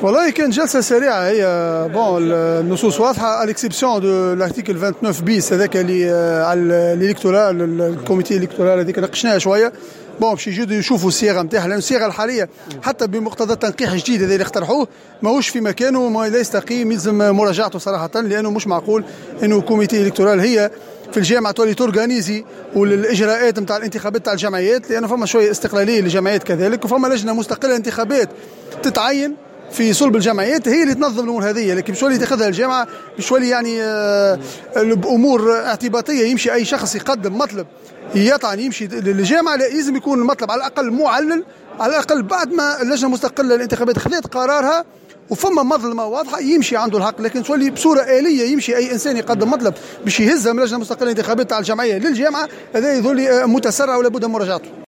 والله كان جلسة سريعة هي. بون النصوص واضحة الاكسبسيون دو لارتيكل 29 بيس هذاك اللي على الالكتورال الكوميتي الالكتورال هذيك ناقشناها شوية. بون باش يجوا يشوفوا الصياغة نتاعها لأن الصياغة الحالية حتى بمقتضى التنقيح الجديد هذا اللي اقترحوه ماهوش في مكانه ما لا يستقيم يلزم مراجعته صراحة لأنه مش معقول إنه كوميتي الالكتورال هي في الجامعة تولي تورغانيزي والاجراءات نتاع الانتخابات تاع الجمعيات لأنه فما شوية استقلالية للجمعيات كذلك وفما لجنة مستقلة انتخابات تتعين في صلب الجمعيات هي اللي تنظم الامور هذه. لكن مش ولي تاخذها الجامعه مش ولي يعني بامور اعتباطيه يمشي اي شخص يقدم مطلب يطعن يمشي للجامعه لا يلزم يكون المطلب على الاقل معلل على الاقل بعد ما اللجنه المستقله للانتخابات خذت قرارها وفما مظلمه واضحه يمشي عنده الحق. لكن تولي بصوره آلية يمشي اي انسان يقدم مطلب باش يهزها من اللجنه المستقله للانتخابات تاع الجمعيه للجامعه هذا يظل متسرع ولا بد من مراجعته.